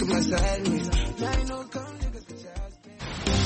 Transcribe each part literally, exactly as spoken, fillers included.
at my sideways. Now you know come niggas get your ass paid.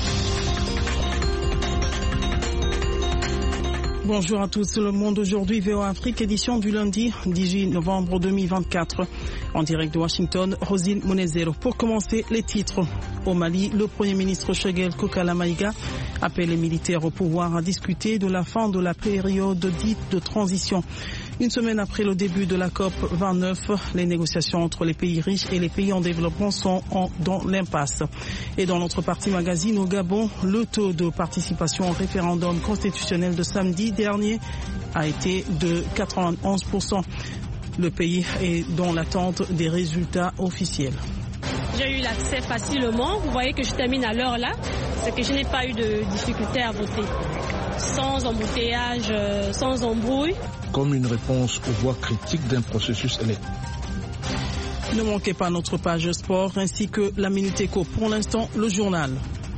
Bonjour à tous, Le Monde aujourd'hui, V O A Afrique, édition du lundi dix-huit novembre deux mille vingt-quatre. En direct de Washington, Rosine Monezero. Pour commencer, les titres. Au Mali, le Premier ministre Choguel Kokala Maïga appelle les militaires au pouvoir à discuter de la fin de la période dite de transition. Une semaine après le début de la COP vingt-neuf, les négociations entre les pays riches et les pays en développement sont en, dans l'impasse. Et dans notre partie magazine, au Gabon, le taux de participation au référendum constitutionnel de samedi dernier a été de quatre-vingt-onze pour cent. Le pays est dans l'attente des résultats officiels. J'ai eu l'accès facilement. Vous voyez que je termine à l'heure là. C'est que je n'ai pas eu de difficulté à voter. Sans embouteillage, sans embrouille. Comme une réponse aux voix critiques d'un processus électoral. Ne manquez pas notre page sport ainsi que la Minute Éco. Pour l'instant, le journal.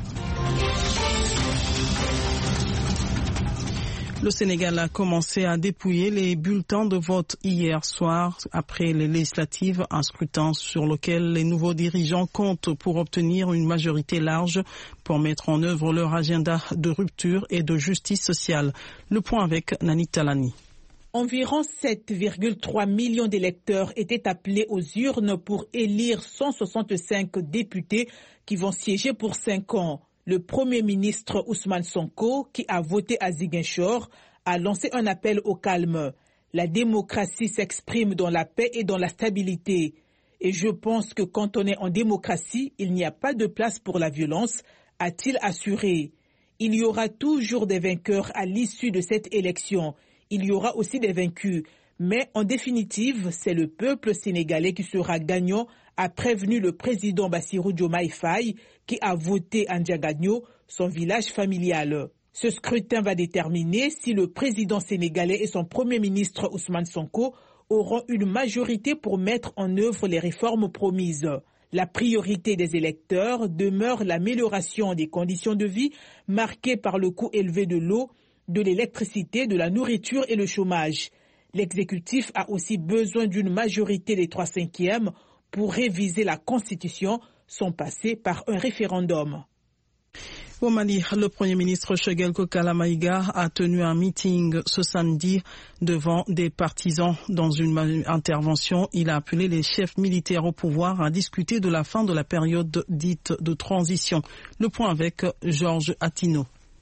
Le Sénégal a commencé à dépouiller les bulletins de vote hier soir après les législatives, un scrutin sur lequel les nouveaux dirigeants comptent pour obtenir une majorité large pour mettre en œuvre leur agenda de rupture et de justice sociale. Le point avec Nani Talani. Environ sept virgule trois millions d'électeurs étaient appelés aux urnes pour élire cent soixante-cinq députés qui vont siéger pour cinq ans. Le Premier ministre Ousmane Sonko, qui a voté à Ziguinchor, a lancé un appel au calme. La démocratie s'exprime dans la paix et dans la stabilité. Et je pense que quand on est en démocratie, il n'y a pas de place pour la violence, a-t-il assuré. Il y aura toujours des vainqueurs à l'issue de cette élection. Il y aura aussi des vaincus. Mais en définitive, c'est le peuple sénégalais qui sera gagnant, a prévenu le président Bassirou Diomaye Faye, qui a voté à Ndiagadjo, son village familial. Ce scrutin va déterminer si le président sénégalais et son premier ministre Ousmane Sonko auront une majorité pour mettre en œuvre les réformes promises. La priorité des électeurs demeure l'amélioration des conditions de vie marquées par le coût élevé de l'eau, de l'électricité, de la nourriture et le chômage. L'exécutif a aussi besoin d'une majorité des trois cinquièmes pour réviser la Constitution, sans passer par un référendum. Au Mali, le Premier ministre Choguel Kokala Maïga a tenu un meeting ce samedi devant des partisans. Dans une intervention, il a appelé les chefs militaires au pouvoir à discuter de la fin de la période dite de transition. Le point avec Georges Attino.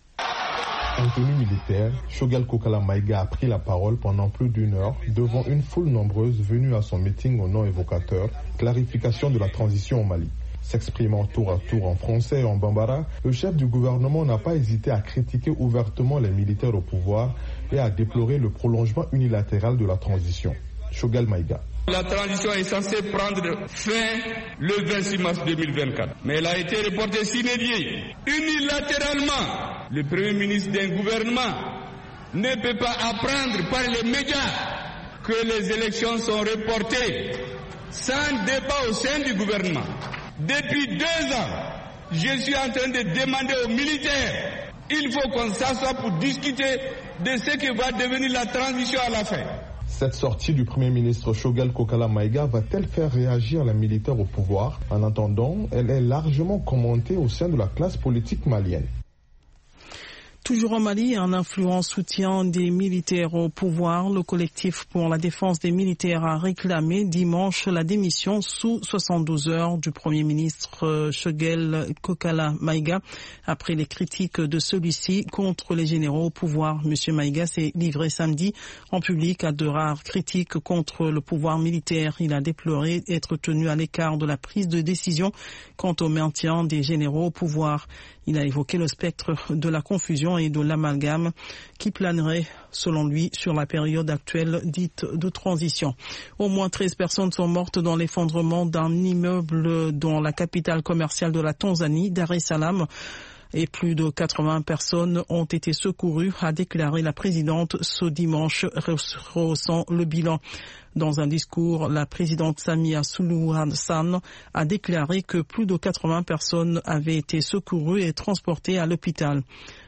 En tenue militaire, Choguel Kokala Maïga a pris la parole pendant plus d'une heure devant une foule nombreuse venue à son meeting au nom évocateur « Clarification de la transition au Mali ». S'exprimant tour à tour en français et en bambara, le chef du gouvernement n'a pas hésité à critiquer ouvertement les militaires au pouvoir et à déplorer le prolongement unilatéral de la transition. Choguel Maïga. La transition est censée prendre fin le vingt-six mars deux mille vingt-quatre, mais elle a été reportée sine die. Unilatéralement, le Premier ministre d'un gouvernement ne peut pas apprendre par les médias que les élections sont reportées sans débat au sein du gouvernement. Depuis deux ans, je suis en train de demander aux militaires, il faut qu'on s'assoie pour discuter de ce que va devenir la transition à la fin. Cette sortie du Premier ministre Choguel Kokala Maïga va-t-elle faire réagir les militaires au pouvoir? En attendant, elle est largement commentée au sein de la classe politique malienne. Toujours au Mali, un influent soutien des militaires au pouvoir. Le collectif pour la défense des militaires a réclamé dimanche la démission sous soixante-douze heures du Premier ministre Choguel Kokala Maïga après les critiques de celui-ci contre les généraux au pouvoir. Monsieur Maïga s'est livré samedi en public à de rares critiques contre le pouvoir militaire. Il a déploré être tenu à l'écart de la prise de décision quant au maintien des généraux au pouvoir. Il a évoqué le spectre de la confusion et de l'amalgame qui planerait, selon lui, sur la période actuelle dite de transition. Au moins treize personnes sont mortes dans l'effondrement d'un immeuble dans la capitale commerciale de la Tanzanie, Dar es Salaam. Et plus de quatre-vingts personnes ont été secourues, a déclaré la présidente ce dimanche, rehaussant le bilan. Dans un discours, la présidente Samia Suluhu Hassan a déclaré que plus de quatre-vingts personnes avaient été secourues et transportées à l'hôpital.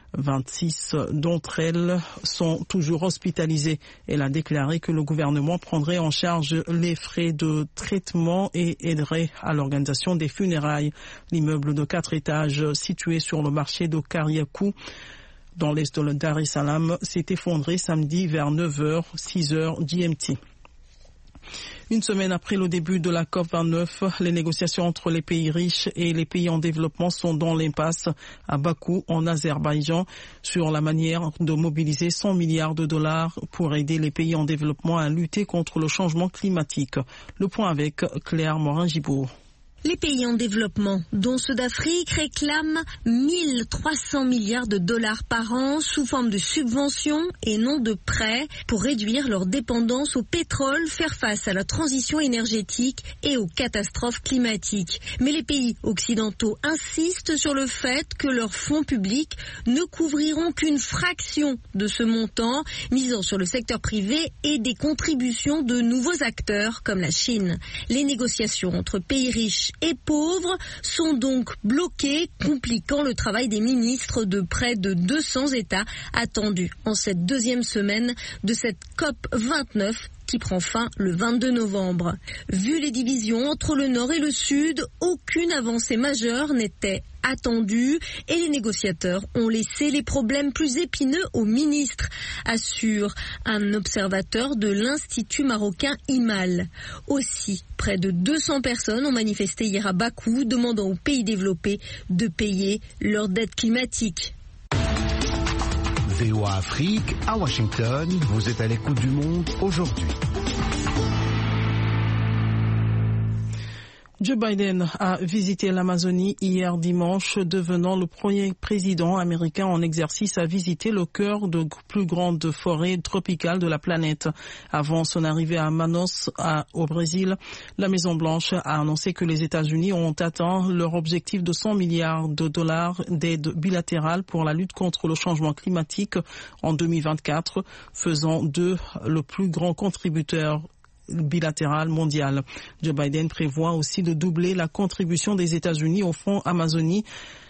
vingt-six d'entre elles sont toujours hospitalisées. Elle a déclaré que le gouvernement prendrait en charge les frais de traitement et aiderait à l'organisation des funérailles. L'immeuble de quatre étages situé sur le marché de Kariakou dans l'est de Dar es Salaam s'est effondré samedi vers neuf heures, six heures G M T. Une semaine après le début de la COP vingt-neuf, les négociations entre les pays riches et les pays en développement sont dans l'impasse à Bakou, en Azerbaïdjan, sur la manière de mobiliser cent milliards de dollars pour aider les pays en développement à lutter contre le changement climatique. Le point avec Claire Morin-Gibourg. Les pays en développement, dont ceux d'Afrique, réclament mille trois cents milliards de dollars par an sous forme de subventions et non de prêts pour réduire leur dépendance au pétrole, faire face à la transition énergétique et aux catastrophes climatiques. Mais les pays occidentaux insistent sur le fait que leurs fonds publics ne couvriront qu'une fraction de ce montant, misant sur le secteur privé et des contributions de nouveaux acteurs comme la Chine. Les négociations entre pays riches et pauvres sont donc bloqués, compliquant le travail des ministres de près de deux cents États attendus en cette deuxième semaine de cette COP vingt-neuf qui prend fin le vingt-deux novembre. Vu les divisions entre le Nord et le Sud, aucune avancée majeure n'était attendue et les négociateurs ont laissé les problèmes plus épineux aux ministres, assure un observateur de l'Institut marocain I M A L. Aussi, près de deux cents personnes ont manifesté hier à Bakou, demandant aux pays développés de payer leurs dettes climatiques. V O A Afrique, à Washington, vous êtes à l'écoute du monde aujourd'hui. Joe Biden a visité l'Amazonie hier dimanche, devenant le premier président américain en exercice à visiter le cœur de plus grande forêt tropicale de la planète. Avant son arrivée à Manaus, à, au Brésil, la Maison-Blanche a annoncé que les États-Unis ont atteint leur objectif de cent milliards de dollars d'aide bilatérale pour la lutte contre le changement climatique en deux mille vingt-quatre, faisant d'eux le plus grand contributeur bilatéral mondial. Joe Biden prévoit aussi de doubler la contribution des États-Unis au Fonds Amazonie,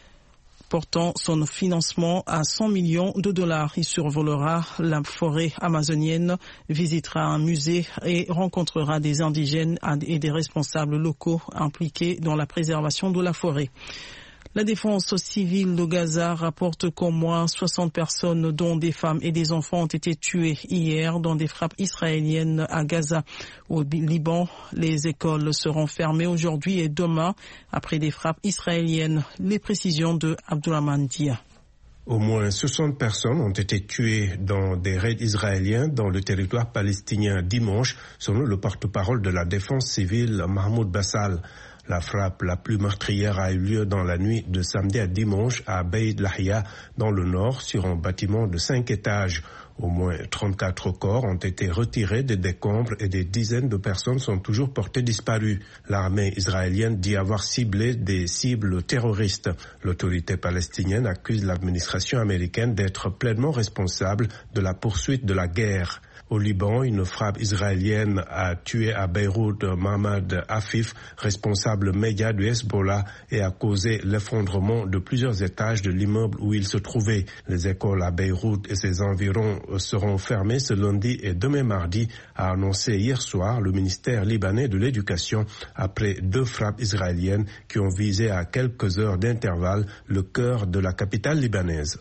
portant son financement à cent millions de dollars. Il survolera la forêt amazonienne, visitera un musée et rencontrera des indigènes et des responsables locaux impliqués dans la préservation de la forêt. La défense civile de Gaza rapporte qu'au moins soixante personnes, dont des femmes et des enfants, ont été tuées hier dans des frappes israéliennes à Gaza. Au Liban, les écoles seront fermées aujourd'hui et demain après des frappes israéliennes. Les précisions de Abdourahmane Dia. Au moins soixante personnes ont été tuées dans des raids israéliens dans le territoire palestinien dimanche, selon le porte-parole de la défense civile Mahmoud Bassal. La frappe la plus meurtrière a eu lieu dans la nuit de samedi à dimanche à Beit Lahia, dans le nord, sur un bâtiment de cinq étages. Au moins trente-quatre corps ont été retirés des décombres et des dizaines de personnes sont toujours portées disparues. L'armée israélienne dit avoir ciblé des cibles terroristes. L'autorité palestinienne accuse l'administration américaine d'être pleinement responsable de la poursuite de la guerre. Au Liban, une frappe israélienne a tué à Beyrouth Mohamed Afif, responsable média du Hezbollah, et a causé l'effondrement de plusieurs étages de l'immeuble où il se trouvait. Les écoles à Beyrouth et ses environs seront fermées ce lundi et demain mardi, a annoncé hier soir le ministère libanais de l'Éducation, après deux frappes israéliennes qui ont visé à quelques heures d'intervalle le cœur de la capitale libanaise.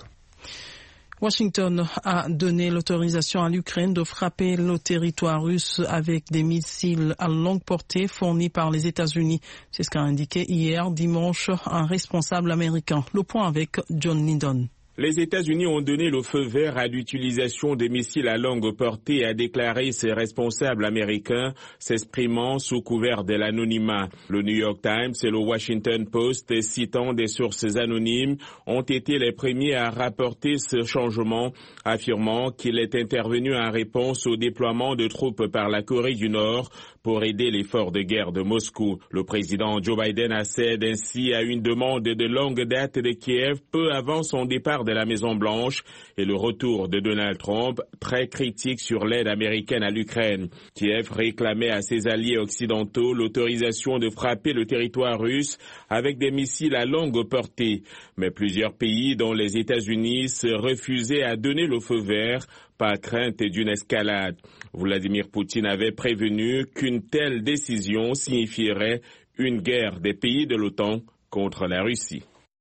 Washington a donné l'autorisation à l'Ukraine de frapper le territoire russe avec des missiles à longue portée fournis par les États-Unis. C'est ce qu'a indiqué hier dimanche un responsable américain. Le point avec John Lindon. Les États-Unis ont donné le feu vert à l'utilisation des missiles à longue portée, a déclaré ces responsables américains, s'exprimant sous couvert de l'anonymat. Le New York Times et le Washington Post, citant des sources anonymes, ont été les premiers à rapporter ce changement, affirmant qu'il est intervenu en réponse au déploiement de troupes par la Corée du Nord pour aider l'effort de guerre de Moscou. Le président Joe Biden accède ainsi à une demande de longue date de Kiev peu avant son départ de la Maison-Blanche et le retour de Donald Trump, très critique sur l'aide américaine à l'Ukraine. Kiev réclamait à ses alliés occidentaux l'autorisation de frapper le territoire russe avec des missiles à longue portée. Mais plusieurs pays, dont les États-Unis, se refusaient à donner le feu vert par crainte d'une escalade. Vladimir Poutine avait prévenu qu'une telle décision signifierait une guerre des pays de l'OTAN contre la Russie.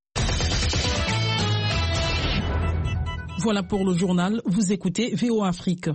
Voilà pour le journal. Vous écoutez V O Afrique.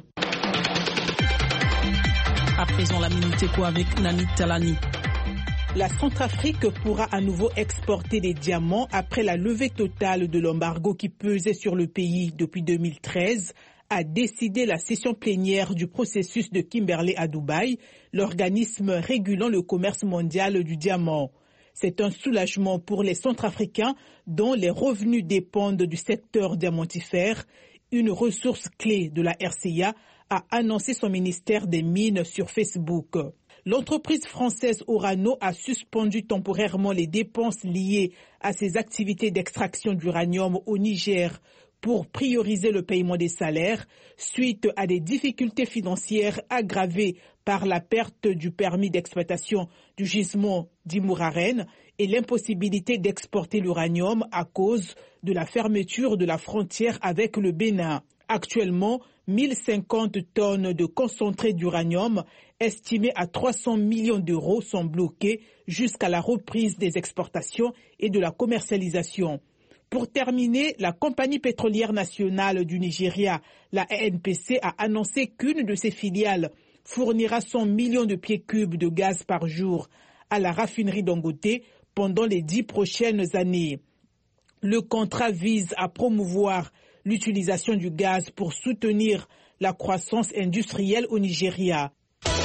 À présent, la Minute Éco avec Nani Talani. La Centrafrique pourra à nouveau exporter des diamants après la levée totale de l'embargo qui pesait sur le pays depuis deux mille treize, a décidé la session plénière du processus de Kimberley à Dubaï, l'organisme régulant le commerce mondial du diamant. C'est un soulagement pour les Centrafricains dont les revenus dépendent du secteur diamantifère. Une ressource clé de la R C A a annoncé son ministère des Mines sur Facebook. L'entreprise française Orano a suspendu temporairement les dépenses liées à ses activités d'extraction d'uranium au Niger pour prioriser le paiement des salaires suite à des difficultés financières aggravées par la perte du permis d'exploitation du gisement d'Imouraren et l'impossibilité d'exporter l'uranium à cause de la fermeture de la frontière avec le Bénin. Actuellement, mille cinquante tonnes de concentré d'uranium estimées à trois cents millions d'euros sont bloquées jusqu'à la reprise des exportations et de la commercialisation. Pour terminer, la compagnie pétrolière nationale du Nigeria, la N P C, a annoncé qu'une de ses filiales fournira cent millions de pieds cubes de gaz par jour à la raffinerie Dangote pendant les dix prochaines années. Le contrat vise à promouvoir l'utilisation du gaz pour soutenir la croissance industrielle au Nigeria.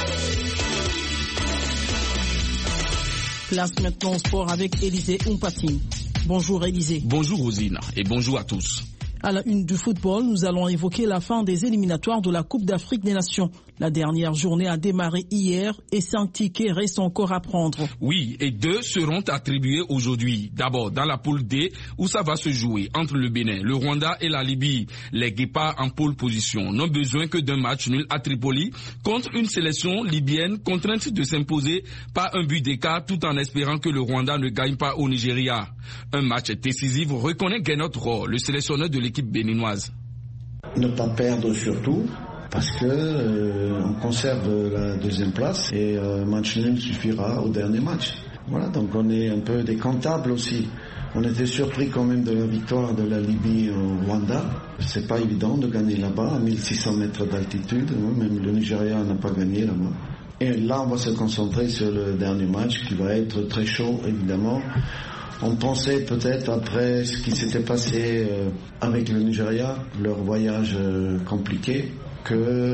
Place maintenant au sport avec Élisée Umpatine. Bonjour Élisée. Bonjour Rosine et bonjour à tous. À la une du football, nous allons évoquer la fin des éliminatoires de la Coupe d'Afrique des Nations. La dernière journée a démarré hier et cinq tickets restent encore à prendre. Oui, et deux seront attribués aujourd'hui. D'abord, dans la poule D, où ça va se jouer entre le Bénin, le Rwanda et la Libye. Les Guépards en pole position n'ont besoin que d'un match nul à Tripoli contre une sélection libyenne contrainte de s'imposer par un but d'écart tout en espérant que le Rwanda ne gagne pas au Nigeria. Un match décisif, reconnaît Gernot Rohr, le sélectionneur de l'équipe béninoise. Ne pas perdre surtout, parce que euh, on conserve la deuxième place et euh, match nul suffira au dernier match. Voilà, donc on est un peu des comptables aussi. On était surpris quand même de la victoire de la Libye au Rwanda. C'est pas évident de gagner là-bas, à mille six cents mètres d'altitude. Même le Nigeria n'a pas gagné là-bas. Et là, on va se concentrer sur le dernier match qui va être très chaud, évidemment. On pensait peut-être, après ce qui s'était passé euh, avec le Nigeria, leur voyage euh, compliqué, qu'ils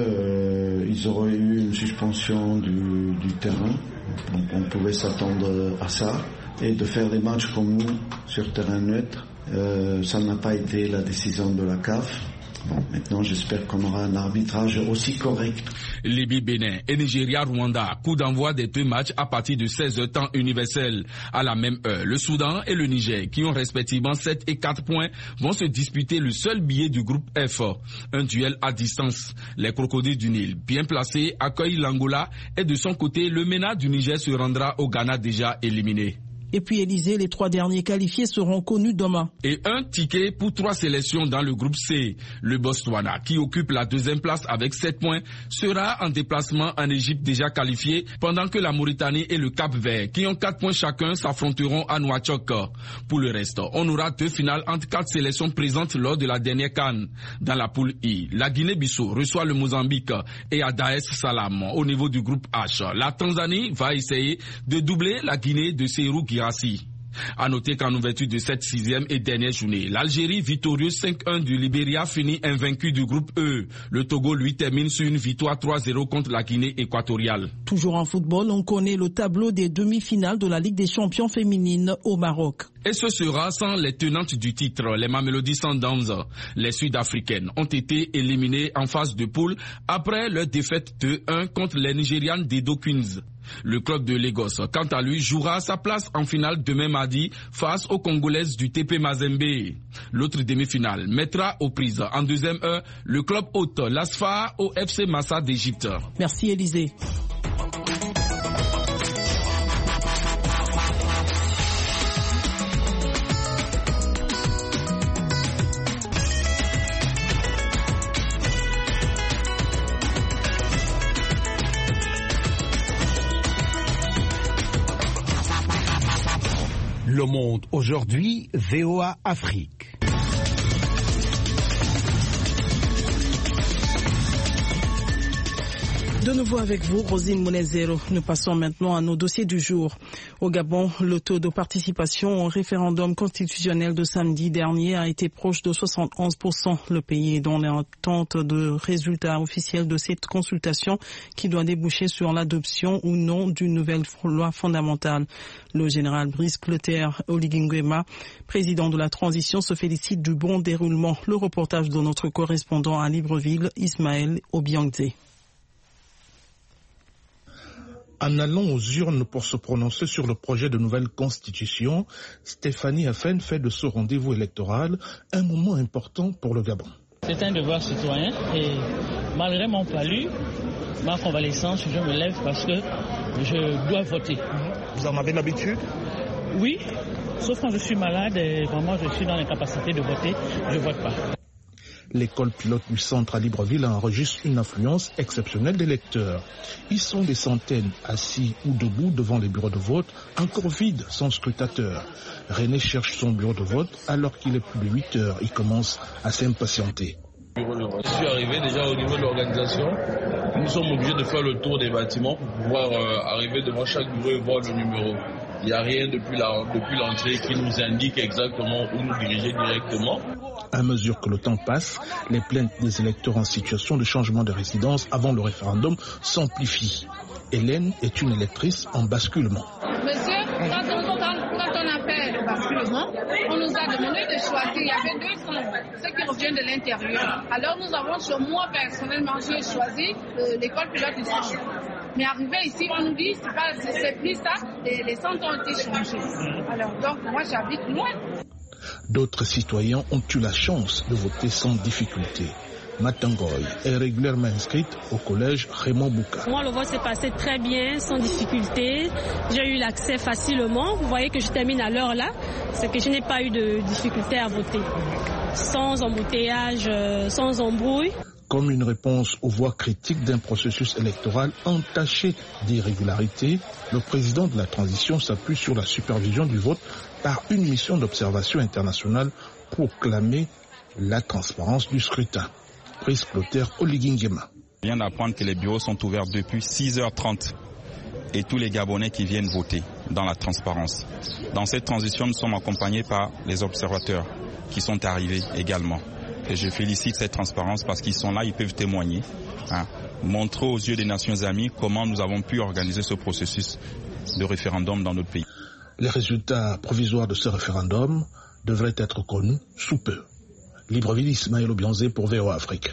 euh, auraient eu une suspension du, du terrain. Donc on pouvait s'attendre à ça. Et de faire des matchs comme nous, sur terrain neutre, euh, ça n'a pas été la décision de la C A F. Bon, maintenant, j'espère qu'on aura un arbitrage aussi correct. Libye-Bénin et Nigeria-Rwanda, coup d'envoi des deux matchs à partir de seize heures temps universel. À la même heure, le Soudan et le Niger, qui ont respectivement sept et quatre points, vont se disputer le seul billet du groupe F. Un duel à distance. Les crocodiles du Nil, bien placés, accueillent l'Angola et de son côté, le MENA du Niger se rendra au Ghana déjà éliminé. Et puis Élysée, les trois derniers qualifiés seront connus demain. Et un ticket pour trois sélections dans le groupe C. Le Botswana, qui occupe la deuxième place avec sept points, sera en déplacement en Égypte déjà qualifié, pendant que la Mauritanie et le Cap-Vert, qui ont quatre points chacun, s'affronteront à Nouakchott. Pour le reste, on aura deux finales entre quatre sélections présentes lors de la dernière CAN. Dans la poule I, la Guinée-Bissau reçoit le Mozambique et à Dar es Salaam au niveau du groupe H. La Tanzanie va essayer de doubler la Guinée de Serrou Guirassy. À noter qu'en ouverture de cette sixième et dernière journée, l'Algérie, victorieuse cinq un du Libéria, finit invaincu du groupe E. Le Togo, lui, termine sur une victoire trois zéro contre la Guinée équatoriale. Toujours en football, on connaît le tableau des demi-finales de la Ligue des champions féminines au Maroc. Et ce sera sans les tenantes du titre, les Mamelody Sundowns. Les Sud-Africaines ont été éliminées en phase de poule après leur défaite deux un contre les Nigérianes d'Edo Queens. Le club de Lagos, quant à lui, jouera sa place en finale demain mardi face aux Congolaises du T P Mazembe. L'autre demi-finale mettra aux prises en deuxième heure le club hôte l'Asfa au F C Massa d'Égypte. Merci Élisée. Le Monde aujourd'hui, V O A Afrique. De nouveau avec vous, Rosine Monezero. Nous passons maintenant à nos dossiers du jour. Au Gabon, le taux de participation au référendum constitutionnel de samedi dernier a été proche de soixante et onze pour cent. Le pays est dans l'attente de résultats officiels de cette consultation qui doit déboucher sur l'adoption ou non d'une nouvelle loi fondamentale. Le général Brice Clotaire Oligui-Nguema, président de la transition, se félicite du bon déroulement. Le reportage de notre correspondant à Libreville, Ismaël Obiangze. En allant aux urnes pour se prononcer sur le projet de nouvelle constitution, Stéphanie Afen fait de ce rendez-vous électoral un moment important pour le Gabon. C'est un devoir citoyen et malgré mon palu, ma convalescence, je me lève parce que je dois voter. Vous en avez l'habitude? Oui, sauf quand je suis malade et vraiment je suis dans l'incapacité de voter, je ne vote pas. L'école pilote du centre à Libreville enregistre une affluence exceptionnelle d'électeurs. Ils sont des centaines assis ou debout devant les bureaux de vote, encore vides sans scrutateur. René cherche son bureau de vote alors qu'il est plus de huit heures. Il commence à s'impatienter. Je suis arrivé déjà au niveau de l'organisation. Nous sommes obligés de faire le tour des bâtiments pour pouvoir euh, arriver devant chaque bureau et voir le numéro. Il n'y a rien depuis la, depuis l'entrée qui nous indique exactement où nous diriger directement. À mesure que le temps passe, les plaintes des électeurs en situation de changement de résidence avant le référendum s'amplifient. Hélène est une électrice en basculement. Monsieur, quand on, quand, quand on a fait le basculement, on nous a demandé de choisir. Il y avait deux centres, ceux qui reviennent de l'intérieur. Alors nous avons, sur moi personnellement, j'ai choisi euh, l'école pilote du centre. Mais arrivé ici, on nous dit c'est pas, c'est plus ça, les, les centres ont été changés. Alors donc moi j'habite loin. D'autres citoyens ont eu la chance de voter sans difficulté. Matangoy est régulièrement inscrite au collège Raymond Bouka. Moi, le vote s'est passé très bien, sans difficulté. J'ai eu l'accès facilement. Vous voyez que je termine à l'heure là. C'est que je n'ai pas eu de difficulté à voter. Sans embouteillage, sans embrouille. Comme une réponse aux voix critiques d'un processus électoral entaché d'irrégularités, le président de la transition s'appuie sur la supervision du vote par une mission d'observation internationale pour clamer la transparence du scrutin. Brice Clotaire Oligui-Nguema. Je viens d'apprendre que les bureaux sont ouverts depuis six heures trente et tous les Gabonais qui viennent voter dans la transparence. Dans cette transition, nous sommes accompagnés par les observateurs qui sont arrivés également. Et je félicite cette transparence parce qu'ils sont là, ils peuvent témoigner, hein, montrer aux yeux des Nations Unies comment nous avons pu organiser ce processus de référendum dans notre pays. Les résultats provisoires de ce référendum devraient être connus sous peu. Libreville, Ismaël Obiangze pour V O A Afrique.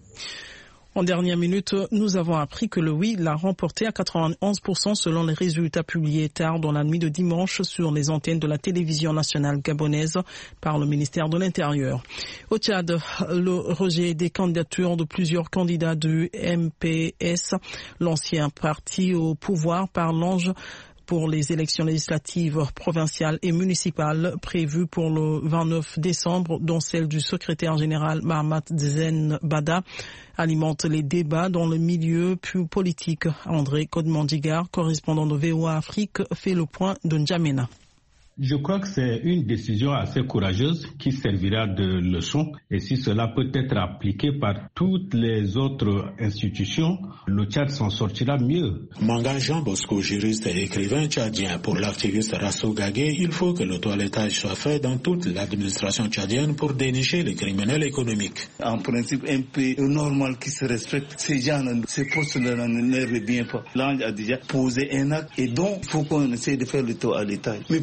En dernière minute, nous avons appris que le oui l'a remporté à quatre-vingt-onze pour cent selon les résultats publiés tard dans la nuit de dimanche sur les antennes de la télévision nationale gabonaise par le ministère de l'Intérieur. Au Tchad, le rejet des candidatures de plusieurs candidats du M P S, l'ancien parti au pouvoir par l'Ange, pour les élections législatives provinciales et municipales prévues pour le vingt-neuf décembre, dont celle du secrétaire général Mahamat Zen Bada, alimente les débats dans le milieu politique. André Kodmandigar, correspondant de V O A Afrique, fait le point de N'Djamena. Je crois que c'est une décision assez courageuse qui servira de leçon et si cela peut être appliqué par toutes les autres institutions, le Tchad s'en sortira mieux. Manga Jean Bosco, juriste et écrivain tchadien, pour l'activiste Rasso Gagé, il faut que le toilettage soit fait dans toute l'administration tchadienne pour dénicher les criminels économiques. En principe, un pays normal qui se respecte, ces gens, ces postes-là ne revient pas. L'Ange a déjà posé un acte et donc il faut qu'on essaie de faire le toilettage. Mais pourquoi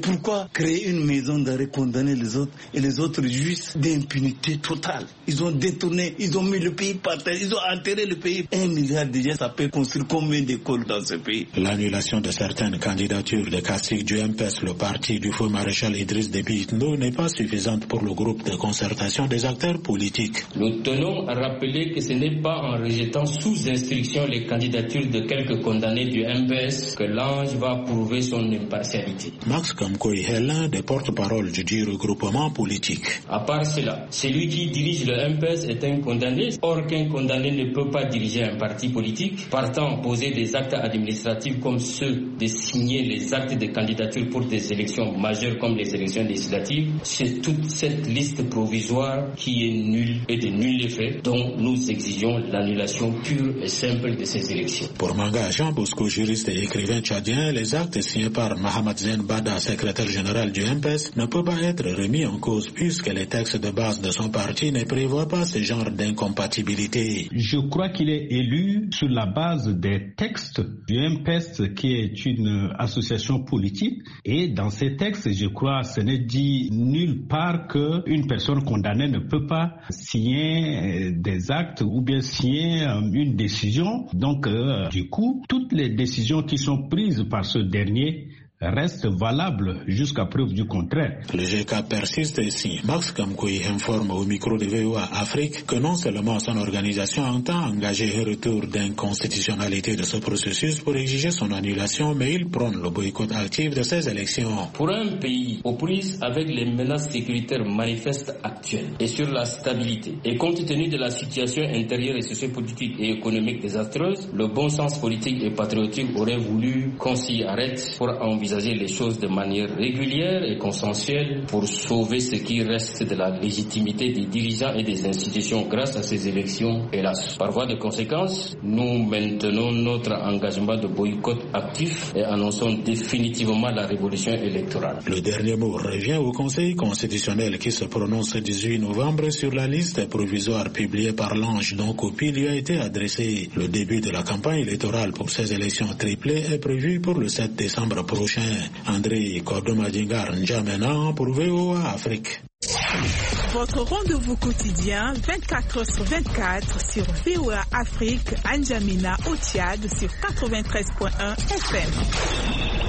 pas créer une maison d'arrêt, condamner les autres et les autres juste d'impunité totale. Ils ont détourné, ils ont mis le pays par terre, ils ont enterré le pays. Un milliard déjà, ça peut construire combien d'écoles dans ce pays? L'annulation de certaines candidatures de cacique du M P S, le parti du feu maréchal Idriss Déby Itno, n'est pas suffisante pour le groupe de concertation des acteurs politiques. Nous tenons à rappeler que ce n'est pas en rejetant sous instruction les candidatures de quelques condamnés du M P S que l'ange va prouver son impartialité. Max Kamkoy est l'un des porte-parole du dit regroupement politique. À part cela, celui qui dirige le M P S est un condamné. Or qu'un condamné ne peut pas diriger un parti politique, partant poser des actes administratifs comme ceux de signer les actes de candidature pour des élections majeures comme les élections législatives. C'est toute cette liste provisoire qui est nulle et de nul effet dont nous exigeons l'annulation pure et simple de ces élections. Pour Manga Jean Bosco, juriste et écrivain tchadien, les actes signés par Mahamad Zen Bada, secrétaire général du M P S, ne peuvent pas être remis en cause puisque les textes de base de son parti ne prévoient pas ce genre d'incompatibilité. Je crois qu'il est élu sur la base des textes du M P S, qui est une association politique, et dans ces textes, je crois, ce n'est dit nulle part qu'une personne condamnée ne peut pas signer des actes ou bien signer une décision. Donc, euh, du coup, toutes les décisions qui sont prises par ce dernier reste valable jusqu'à preuve du contraire. Le G K persiste ici. Max Kamkoy informe au micro de V O A Afrique que non seulement son organisation entend engager un retour d'inconstitutionnalité de ce processus pour exiger son annulation, mais il prône le boycott actif de ces élections. Pour un pays aux prises avec les menaces sécuritaires manifestes actuelles et sur la stabilité, et compte tenu de la situation intérieure et sociopolitique et économique désastreuse, le bon sens politique et patriotique aurait voulu qu'on s'y arrête pour envisager les choses de manière régulière et consensuelle pour sauver ce qui reste de la légitimité des dirigeants et des institutions grâce à ces élections, hélas. Par voie de conséquence, nous maintenons notre engagement de boycott actif et annonçons définitivement la révolution électorale. Le dernier mot revient au Conseil constitutionnel qui se prononce le dix-huit novembre sur la liste provisoire publiée par l'Ange dont copie lui a été adressée. Le début de la campagne électorale pour ces élections triplées est prévu pour le sept décembre prochain. André Kordomadingar N'Djamena pour V O A Afrique. Votre rendez-vous quotidien vingt-quatre heures sur vingt-quatre sur V O A Afrique, N'Djamena au Tchad sur quatre-vingt-treize point un F M.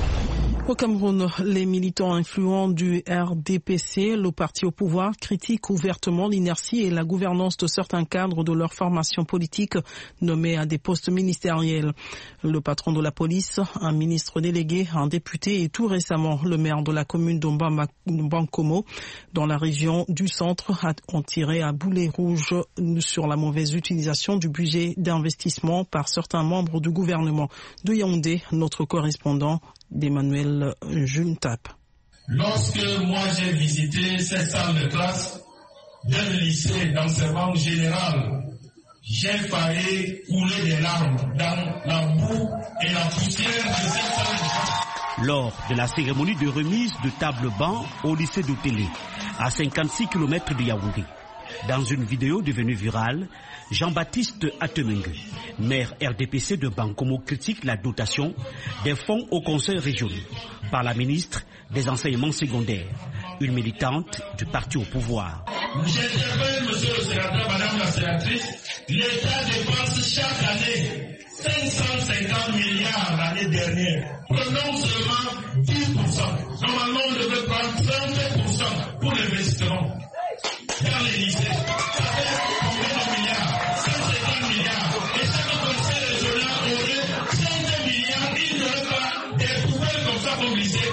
Au Cameroun, les militants influents du R D P C, le parti au pouvoir, critiquent ouvertement l'inertie et la gouvernance de certains cadres de leur formation politique nommés à des postes ministériels. Le patron de la police, un ministre délégué, un député et tout récemment le maire de la commune d'Ombankomo, dans la région du centre, ont tiré à boulet rouge sur la mauvaise utilisation du budget d'investissement par certains membres du gouvernement. De Yaoundé, notre correspondant d'Emmanuel Juntap. Lorsque moi j'ai visité cette salle de classe d'un lycée d'enseignement général, j'ai failli couler des larmes dans la boue et la poussière de cette salle de classe. Lors de la cérémonie de remise de table-banc au lycée d'Otélé, à cinquante-six kilomètres de Yaoundé, dans une vidéo devenue virale, Jean-Baptiste Atemengue, maire R D P C de Bankomo, critique la dotation des fonds au conseil régional par la ministre des enseignements secondaires, une militante du parti au pouvoir. J'interpelle monsieur le sénateur, madame la sénatrice, l'État dépense chaque année cinq cent cinquante milliards l'année dernière. Prenons seulement dix pour cent. Normalement, on devait prendre trente pour cent pour l'investissement dans les lycées. Ça fait combien de milliards? cent cinquante milliards. Et chaque conseil régional aurait cinq milliards. Il n'aurait pas des poubelles comme ça comme lycée.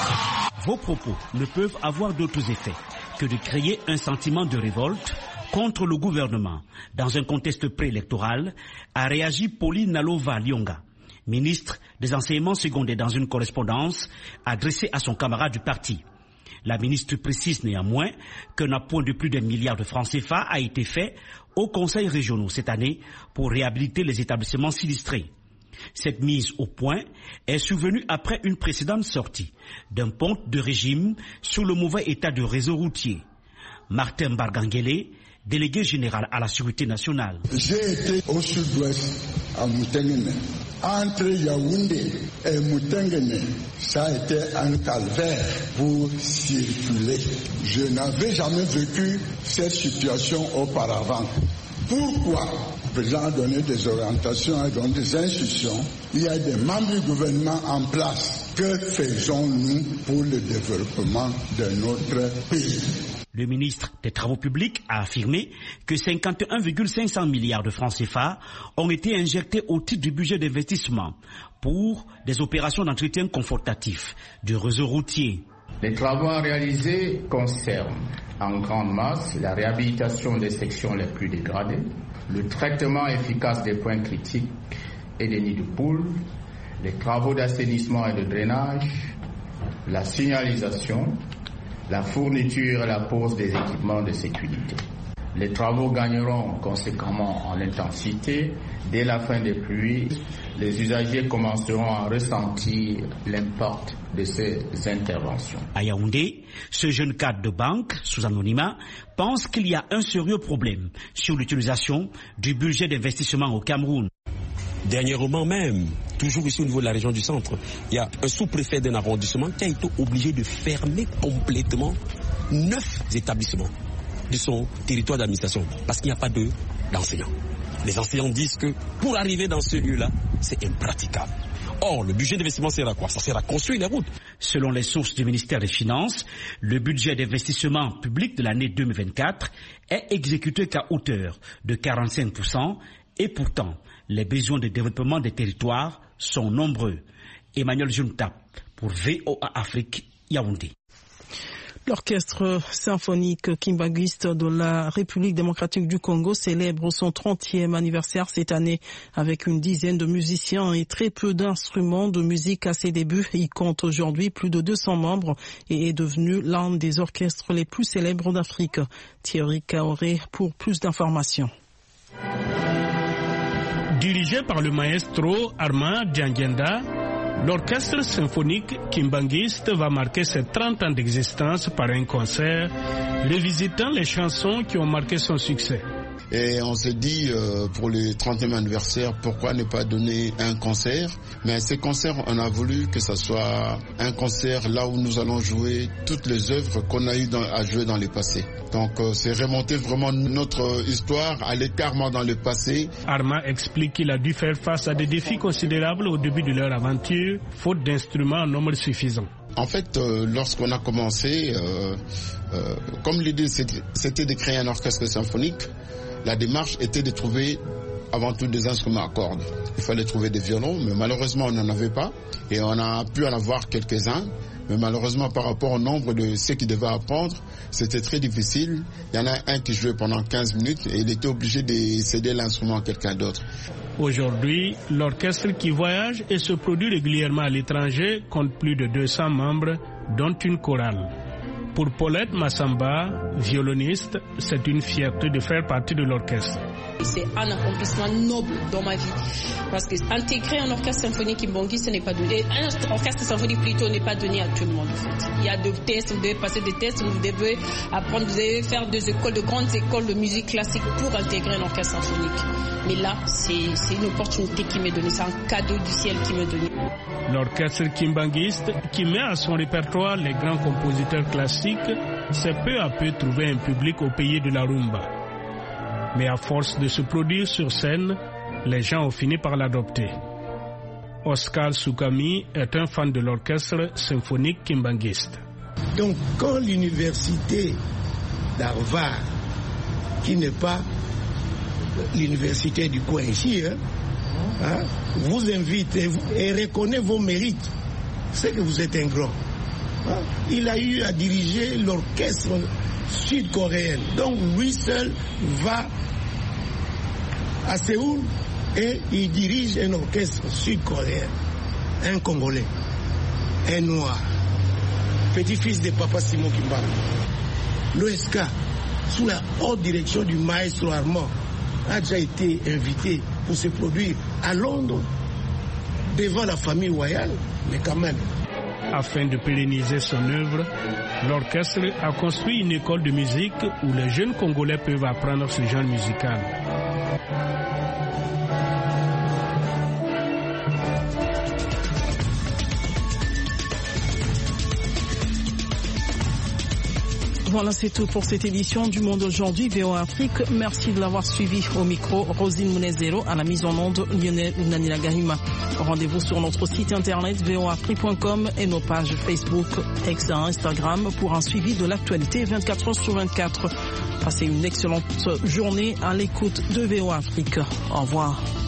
Vos propos ne peuvent avoir d'autres effets que de créer un sentiment de révolte contre le gouvernement. Dans un contexte préélectoral, a réagi Pauline Nalova Lyonga, ministre des enseignements secondaires, dans une correspondance adressée à son camarade du parti. La ministre précise néanmoins qu'un apport de plus d'un milliard de francs C F A a été fait aux conseils régionaux cette année pour réhabiliter les établissements sinistrés. Cette mise au point est survenue après une précédente sortie d'un pont de régime sur le mauvais état du réseau routier. Martin Barganguele, délégué général à la sécurité nationale. J'ai été au sud-ouest, à Moutenine, entre Yaoundé et Moutengene, ça a été un calvaire pour circuler. Je n'avais jamais vécu cette situation auparavant. Pourquoi le président a donné des orientations, a donné des instructions? Il y a des membres du gouvernement en place. Que faisons-nous pour le développement de notre pays? Le ministre des Travaux publics a affirmé que cinquante et un virgule cinq cents milliards de francs C F A ont été injectés au titre du budget d'investissement pour des opérations d'entretien confortatif du réseau routier. Les travaux à réaliser concernent en grande masse la réhabilitation des sections les plus dégradées, le traitement efficace des points critiques et des nids de poules, les travaux d'assainissement et de drainage, la signalisation, la fourniture et la pose des équipements de sécurité. Les travaux gagneront conséquemment en intensité. Dès la fin des pluies, les usagers commenceront à ressentir l'impact de ces interventions. À Yaoundé, ce jeune cadre de banque, sous anonymat, pense qu'il y a un sérieux problème sur l'utilisation du budget d'investissement au Cameroun. Dernièrement même, toujours ici au niveau de la région du centre, il y a un sous-préfet d'un arrondissement qui a été obligé de fermer complètement neuf établissements de son territoire d'administration parce qu'il n'y a pas de, d'enseignants. Les enseignants disent que pour arriver dans ce lieu-là, c'est impraticable. Or, le budget d'investissement sert à quoi? Ça sert à construire les routes. Selon les sources du ministère des Finances, le budget d'investissement public de l'année deux mille vingt-quatre est exécuté qu'à hauteur de quarante-cinq pour cent et pourtant, les besoins de développement des territoires sont nombreux. Emmanuel Juntap pour V O A Afrique, Yaoundé. L'orchestre symphonique kimbanguiste de la République démocratique du Congo célèbre son trentième anniversaire cette année avec une dizaine de musiciens et très peu d'instruments de musique à ses débuts. Il compte aujourd'hui plus de deux cents membres et est devenu l'un des orchestres les plus célèbres d'Afrique. Thierry Kaoré pour plus d'informations. Dirigé par le maestro Armand Diangenda, l'orchestre symphonique kimbanguiste va marquer ses trente ans d'existence par un concert revisitant les chansons qui ont marqué son succès. Et on se dit, euh, pour le trentième anniversaire, pourquoi ne pas donner un concert? Mais ces concerts, on a voulu que ce soit un concert là où nous allons jouer toutes les œuvres qu'on a eu dans, à jouer dans le passé. Donc euh, c'est remonter vraiment notre histoire, aller carrément dans le passé. Armand explique qu'il a dû faire face à des défis considérables au début de leur aventure, faute d'instruments en nombre suffisant. En fait, euh, lorsqu'on a commencé, euh, euh, comme l'idée c'était de créer un orchestre symphonique, la démarche était de trouver avant tout des instruments à cordes. Il fallait trouver des violons, mais malheureusement on n'en avait pas. Et on a pu en avoir quelques-uns, mais malheureusement par rapport au nombre de ceux qui devaient apprendre, c'était très difficile. Il y en a un qui jouait pendant quinze minutes et il était obligé de céder l'instrument à quelqu'un d'autre. Aujourd'hui, l'orchestre qui voyage et se produit régulièrement à l'étranger compte plus de deux cents membres, dont une chorale. Pour Paulette Massamba, violoniste, c'est une fierté de faire partie de l'orchestre. C'est un accomplissement noble dans ma vie. Parce que intégrer un orchestre symphonique kimbanguiste, ce n'est pas donné. Un orchestre symphonique plutôt n'est pas donné à tout le monde. En fait. Il y a des tests, vous devez passer des tests, vous devez apprendre, vous devez faire des écoles, de grandes écoles de musique classique pour intégrer un orchestre symphonique. Mais là, c'est, c'est une opportunité qui m'est donnée, c'est un cadeau du ciel qui m'est donné. L'orchestre kimbanguiste, qui met à son répertoire les grands compositeurs classiques, s'est peu à peu trouvé un public au pays de la rumba. Mais à force de se produire sur scène, les gens ont fini par l'adopter. Oscar Soukami est un fan de l'orchestre symphonique kimbanguiste. Donc quand l'université d'Harvard, qui n'est pas l'université du coin ici, hein, hein, vous invite et, vous, et reconnaît vos mérites, c'est que vous êtes un grand. Hein. Il a eu à diriger l'orchestre sud-coréen. Donc lui seul va à Séoul et il dirige un orchestre sud-coréen, un Congolais, un Noir, petit-fils de Papa Simon Kimbangu. L'O S K, sous la haute direction du maestro Armand, a déjà été invité pour se produire à Londres, devant la famille royale, mais quand même. Afin de pérenniser son œuvre, l'orchestre a construit une école de musique où les jeunes Congolais peuvent apprendre ce genre musical. Voilà, c'est tout pour cette édition du Monde aujourd'hui, V O A Afrique. Merci de l'avoir suivi. Au micro, Rosine Mounezero, à la mise en onde, Lionel Nanila Gahima. Rendez-vous sur notre site internet v o afrique point com et nos pages Facebook, X et Instagram pour un suivi de l'actualité vingt-quatre heures sur vingt-quatre. Passez une excellente journée à l'écoute de V O A Afrique. Au revoir.